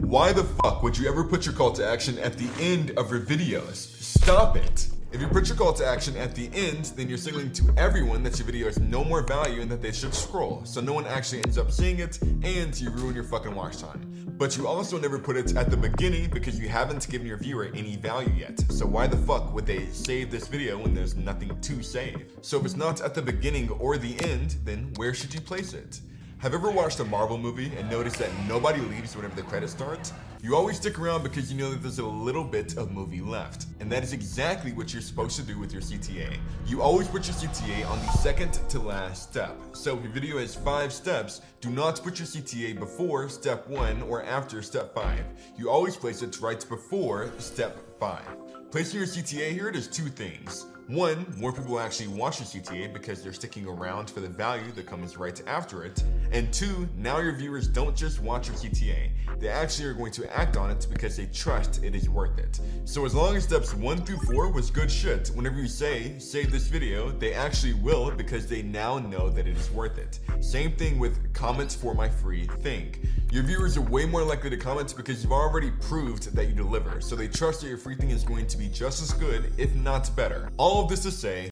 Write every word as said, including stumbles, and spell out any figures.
Why the fuck would you ever put your call to action at the end of your videos? Stop it. If you put your call to action at the end, then you're signaling to everyone that your video has no more value and that they should scroll, so no one actually ends up seeing it, and you ruin your fucking watch time. But you also never put it at the beginning because you haven't given your viewer any value yet. So why the fuck would they save this video when there's nothing to save? So if it's not at the beginning or the end, then where should you place it? Have you ever watched a Marvel movie and noticed that nobody leaves whenever the credits start? You always stick around because you know that there's a little bit of movie left. And that is exactly what you're supposed to do with your C T A. You always put your C T A on the second to last step. So if your video has five steps, do not put your C T A before step one or after step five. You always place it right before step five. Placing your C T A here does two things. One, more people will actually watch your C T A because they're sticking around for the value that comes right after it. And two, now your viewers don't just watch your C T A. They actually are going to act on it because they trust it is worth it. So as long as steps one through four was good shit, whenever you say, save this video, they actually will because they now know that it is worth it. Same thing with comments for my free thing. Your viewers are way more likely to comment because you've already proved that you deliver. So they trust that your free thing is going to be just as good, if not better. All of this to say,